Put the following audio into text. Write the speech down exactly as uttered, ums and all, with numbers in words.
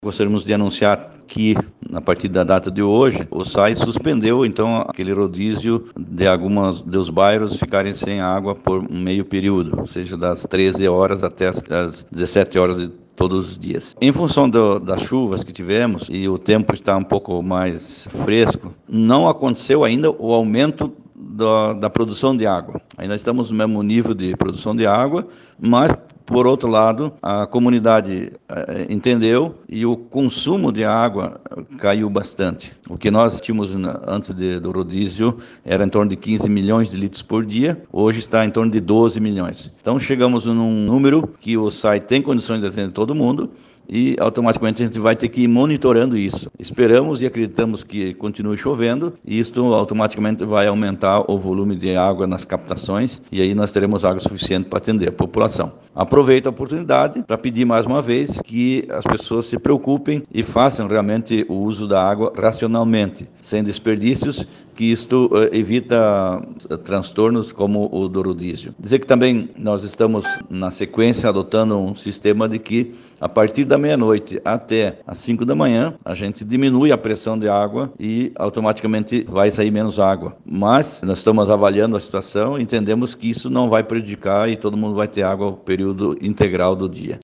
Gostaríamos de anunciar que, a partir da data de hoje, o S A I suspendeu, então, aquele rodízio de alguns dos bairros ficarem sem água por um meio período, ou seja, das treze horas até as, as dezessete horas de todos os dias. Em função do, das chuvas que tivemos e o tempo está um pouco mais fresco, não aconteceu ainda o aumento da, da produção de água. Ainda estamos no mesmo nível de produção de água, mas, por outro lado, a comunidade eh, entendeu e o consumo de água caiu bastante. O que nós tínhamos antes de, do rodízio era em torno de quinze milhões de litros por dia, hoje está em torno de doze milhões. Então chegamos num número que o S A I tem condições de atender todo mundo, e automaticamente a gente vai ter que ir monitorando isso. Esperamos e acreditamos que continue chovendo, e isto automaticamente vai aumentar o volume de água nas captações, e aí nós teremos água suficiente para atender a população. Aproveito a oportunidade para pedir mais uma vez que as pessoas se preocupem e façam realmente o uso da água racionalmente, sem desperdícios, que isto uh, evita uh, transtornos como o do rodízio. Dizer que também nós estamos, na sequência, adotando um sistema de que, a partir da meia-noite até as cinco da manhã, a gente diminui a pressão de água e automaticamente vai sair menos água. Mas nós estamos avaliando a situação e entendemos que isso não vai prejudicar e todo mundo vai ter água o período integral do dia.